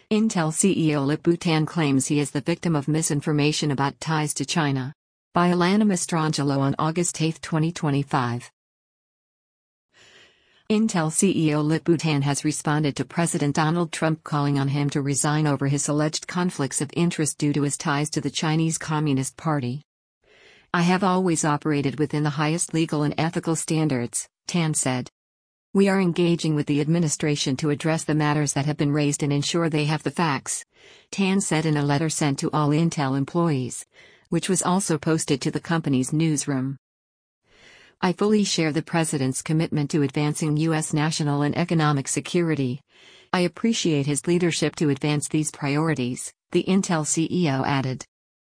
Intel CEO Lip-Bu Tan claims he is the victim of misinformation about ties to China. By Alana Mastrangelo on August 8, 2025. Intel CEO Lip-Bu Tan has responded to President Donald Trump calling on him to resign over his alleged conflicts of interest due to his ties to the Chinese Communist Party. "I have always operated within the highest legal and ethical standards," Tan said. "We are engaging with the administration to address the matters that have been raised and ensure they have the facts," Tan said in a letter sent to all Intel employees, which was also posted to the company's newsroom. "I fully share the President's commitment to advancing U.S. national and economic security. I appreciate his leadership to advance these priorities," the Intel CEO added.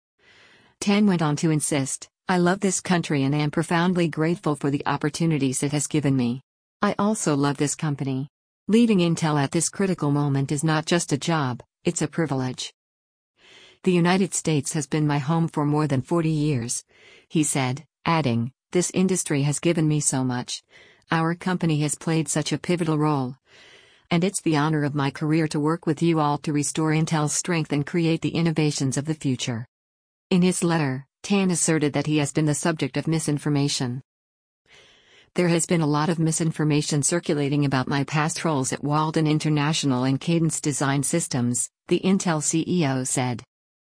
Tan went on to insist, "I love this country and am profoundly grateful for the opportunities it has given me. I also love this company. Leading Intel at this critical moment is not just a job, it's a privilege. The United States has been my home for more than 40 years, he said, adding, "This industry has given me so much. Our company has played such a pivotal role. And it's the honor of my career to work with you all to restore Intel's strength and create the innovations of the future." In his letter, Tan asserted that he has been the subject of misinformation. "There has been a lot of misinformation circulating about my past roles at Walden International and Cadence Design Systems," the Intel CEO said.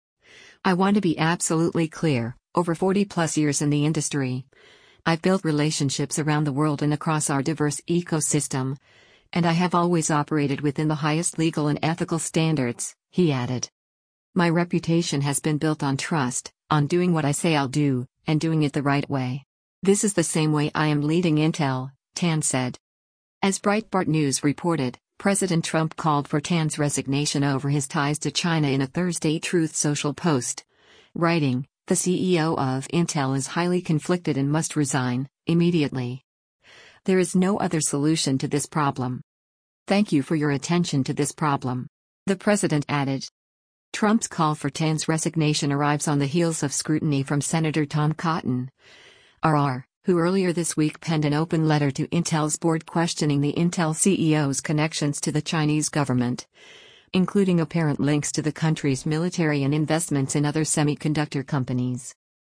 "I want to be absolutely clear, over 40+ years in the industry, I've built relationships around the world and across our diverse ecosystem, and I have always operated within the highest legal and ethical standards," he added. "My reputation has been built on trust, on doing what I say I'll do, and doing it the right way. This is the same way I am leading Intel," Tan said. As Breitbart News reported, President Trump called for Tan's resignation over his ties to China in a Thursday Truth Social post, writing, "The CEO of Intel is highly conflicted and must resign, immediately. There is no other solution to this problem. Thank you for your attention to this problem," the president added. Trump's call for Tan's resignation arrives on the heels of scrutiny from Senator Tom Cotton, RR, who earlier this week penned an open letter to Intel's board questioning the Intel CEO's connections to the Chinese government, including apparent links to the country's military and investments in other semiconductor companies.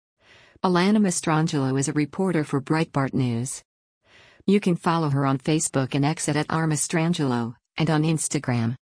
Alana Mastrangelo is a reporter for Breitbart News. You can follow her on Facebook and X at @rmastrangelo, and on Instagram.